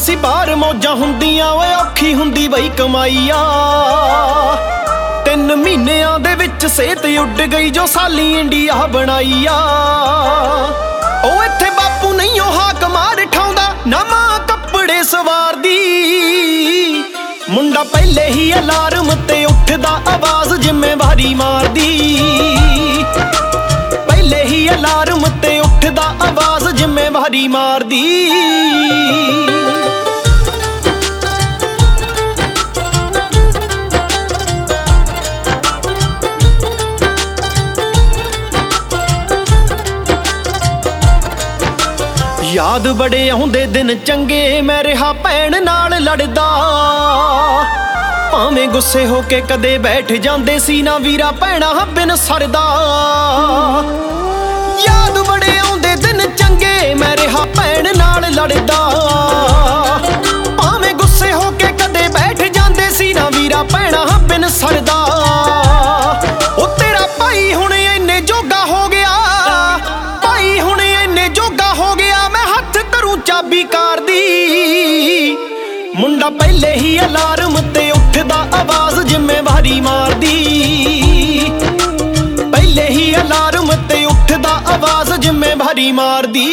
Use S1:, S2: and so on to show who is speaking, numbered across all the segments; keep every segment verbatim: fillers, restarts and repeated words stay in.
S1: ਸੀ ਬਾਹਰ ਮੌਜਾਂ ਹੁੰਦੀਆਂ ਓਏ ਔਖੀ ਹੁੰਦੀ ਬਈ ਕਮਾਈਆ। ਤਿੰਨ ਮਹੀਨਿਆਂ ਦੇ ਵਿੱਚ ਸਿਹਤ ਉੱਡ ਗਈ ਜੋ ਸਾਲੀ ਇੰਡੀਆ ਬਣਾਈਆ। ਉਹ ਇੱਥੇ ਬਾਪੂ ਨਹੀਂ ਉਹ ਹਾਕ ਮਾਰ ਠਾਉਂਦਾ ਨਾ ਮਾਂ ਕੱਪੜੇ ਸਵਾਰਦੀ। ਮੁੰਡਾ ਪਹਿਲੇ ਹੀ ਅਲਾਰਮ ਤੇ ਉੱਠਦਾ ਆਵਾਜ਼ ਜ਼ਿੰਮੇਵਾਰੀ ਮਾਰਦੀ। ਪਹਿਲੇ ਹੀ ਅਲਾਰਮ ਤੇ ਉੱਠਦਾ ਆਵਾਜ਼ ਜ਼ਿੰਮੇਵਾਰੀ ਮਾਰਦੀ। ਯਾਦ ਬੜੇ ਆਉਂਦੇ ਦਿਨ ਚੰਗੇ ਮੈਂ ਰਿਹਾ ਭੈਣ ਨਾਲ ਲੜਦਾ। ਭਾਵੇਂ ਗੁੱਸੇ ਹੋ ਕੇ ਕਦੇ ਬੈਠ ਜਾਂਦੇ ਸੀ ਨਾ ਵੀਰਾ ਭੈਣਾ ਬਿਨ ਸਰਦਾ। ਯਾਦ ਬੜੇ ਆਉਂਦੇ ਦਿਨ ਚੰਗੇ ਮੈਂ ਰਿਹਾ ਭੈਣ ਨਾਲ ਲੜਦਾ। ਭਾਵੇਂ ਗੁੱਸੇ ਹੋ ਕੇ ਕਦੇ ਬੈਠ ਜਾਂਦੇ ਸੀ ਨਾ ਵੀਰਾ ਭੈਣਾ ਬਿਨ ਸਰਦਾ। ਉਹ ਤੇਰਾ ਭਾਈ ਹੁਣ ਇੰਨੇ ਜੋਗਾ ਹੋ ਗਿਆ, ਭਾਈ ਹੁਣ ਇੰਨੇ ਜੋਗਾ ਹੋ ਗਿਆ ਮੈਂ ਹੱਥ ਧਰੂ ਚਾਬੀ ਕਾਰ ਦੀ। ਮੁੰਡਾ ਪਹਿਲੇ ਹੀ ਅਲਾਰਮ ਤੇ ਉੱਠਦਾ ਆਵਾਜ਼ ਜ਼ਿੰਮੇਵਾਰੀ ਮਾਰਦੀ। ਪਹਿਲੇ ਹੀ ਅਲਾਰਮ ਤੇ ਉੱਠਦਾ ਆਵਾਜ਼ ਜ਼ਿੰਮੇਵਾਰੀ ਮਾਰਦੀ।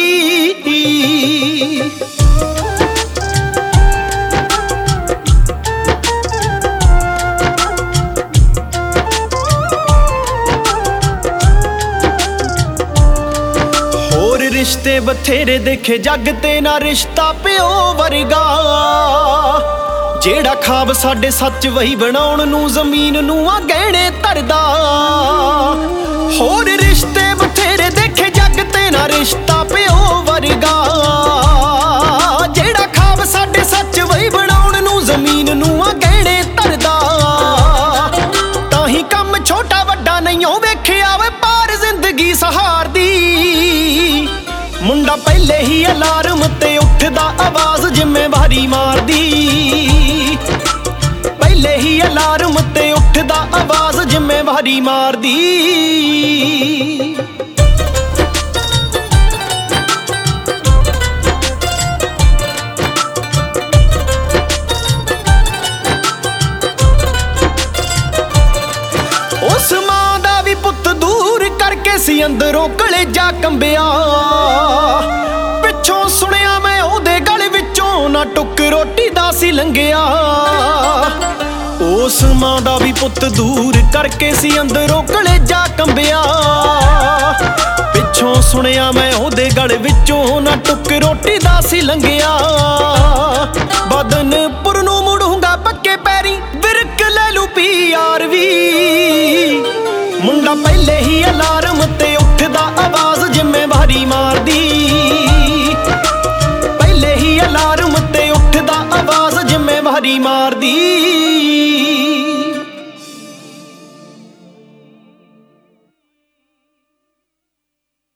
S1: ਹੋਰ ਰਿਸ਼ਤੇ ਬਥੇਰੇ ਦੇਖੇ ਜੱਗ ਤੇ ਨਾ ਰਿਸ਼ਤਾ ਪਿਓ ਵਰਗਾ। ਜਿਹੜਾ ਖਾਬ ਸਾਡੇ ਸੱਚ ਵਹੀ ਬਣਾਉਣ ਨੂੰ ਜ਼ਮੀਨ ਨੂੰ ਆ ਗਹਿਣੇ ਧਰਦਾ। ਹੋਰ ਰਿਸ਼ਤੇ ਬਥੇਰੇ ਦੇਖੇ ਜੱਗ ਤੇ ਨਾ ਰਿਸ਼ਤਾ ਪਿਓ ਵਰਗਾ। ਜਿਹੜਾ ਖਾਬ ਸਾਡੇ ਸੱਚ ਵਹੀ ਬਣਾਉਣ ਨੂੰ ਜ਼ਮੀਨ ਨੂੰ ਆ ਗਹਿਣੇ ਧਰਦਾ। ਤਾਂ ਹੀ ਕੰਮ ਛੋਟਾ ਵੱਡਾ ਨਹੀਂ ਉਹ ਵੇਖਿਆ ਵੇ ਪਾਰ ਜ਼ਿੰਦਗੀ ਸਹਾਰਦੀ। ਮੁੰਡਾ ਪਹਿਲੇ ਹੀ ਅਲਾਰਮ ਤੇ ਉੱਠਦਾ ਆਵਾਜ਼ ਜ਼ਿੰਮੇਵਾਰੀ ਮਾਰਦੀ। ਪਹਿਲੇ ਹੀ ਅਲਾਰਮ ਤੇ ਉੱਠਦਾ ਆਵਾਜ਼ ਜ਼ਿੰਮੇਵਾਰੀ ਮਾਰਦੀ। ਉਸ ਮਾਂ ਦਾ ਵੀ ਪੁੱਤ ਦੂਰ ਕਰਕੇ ਸੀ ਅੰਦਰੋਂ ਕਲੇਜਾ ਕੰਬਿਆ। ਪਿੱਛੋਂ ਸੁਣਿਆ ਮੈਂ ਉਹਦੇ ਗਲ ਵਿੱਚੋਂ ਨਾ ਟੁੱਕ ਰੋਟੀ ਦਾ ਸੀ ਲੰਘਿਆ। ਉਸ ਮਾਂ ਦਾ ਵੀ ਪੁੱਤ ਦੂਰ ਕਰਕੇ ਸੀ ਅੰਦਰੋਂ ਕਲੇਜਾ ਕੰਬਿਆ। ਪਿੱਛੋਂ ਸੁਣਿਆ ਮੈਂ ਉਹਦੇ ਗਲ ਵਿੱਚੋਂ ਨਾ ਟੁੱਕ ਰੋਟੀ ਦਾ ਸੀ ਲੰਘਿਆ। ਬਦਨਪੁਰ ਨੂੰ ਮੁੜੂੰਗਾ ਪੱਕੇ ਪੈਰੀ ਵਿਰਕ ਲੈ ਲੂ ਪੀ ਆਰ ਵੀ। ਮੁੰਡਾ ਪਹਿਲੇ ਹੀ ਅਲਾਰਮ ਤੇ ਉੱਠਦਾ ਆਵਾਜ਼ ਜ਼ਿੰਮੇਵਾਰੀ ਮਾਰਦੀ। ਪਹਿਲੇ ਹੀ ਅਲਾਰਮ ਤੇ ਉੱਠਦਾ ਆਵਾਜ਼ ਜ਼ਿੰਮੇਵਾਰੀ ਮਾਰਦੀ।